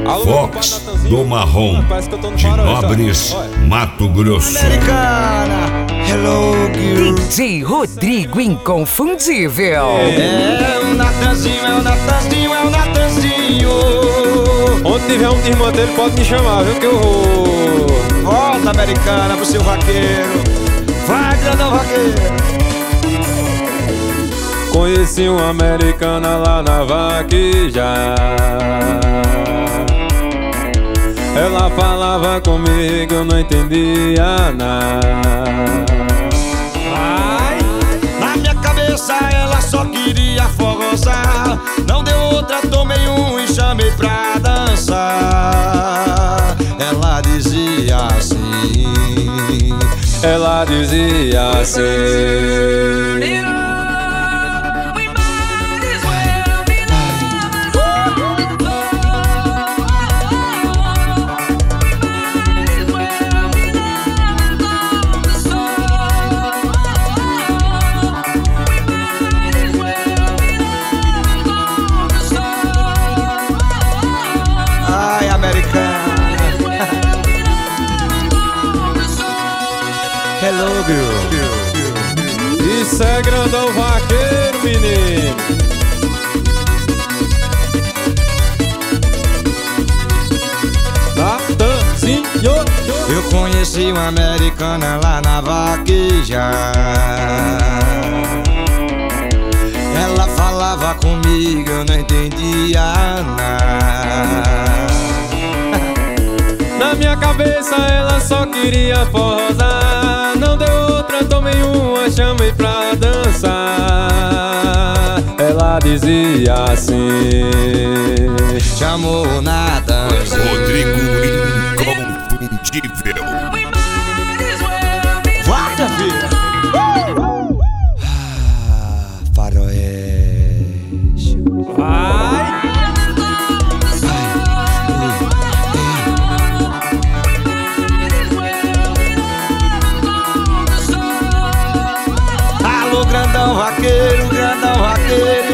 Fox do Marrom, de Nobres, Mato Grosso. Americana, hello girl. DJ Rodrigo Inconfundível. É o Natanzinho, é o Natanzinho, é o Natanzinho. Onde tiver um irmão dele pode me chamar, viu, que eu vou. Volta, Americana, pro seu vaqueiro. Vai, grandão vaqueiro. Conheci uma americana lá na vaqueja. Ela falava comigo, eu não entendia nada. Na minha cabeça ela só queria forrosar. Não deu outra, tomei um e chamei pra dançar. Ela dizia assim. Ela dizia assim. Hello girl. Isso é grandão vaqueiro, menino. Natanzinho. Eu conheci uma americana lá na vaqueja. Ela falava comigo, eu não entendia nada. Na minha cabeça ela só queria forrosar. Não deu outra, tomei uma, chamei pra dançar. Ela dizia assim. Chamou nada. Rodrigo Inconfundível. Vai, minha filha. Faroeste. Vai. Grandão vaqueiro,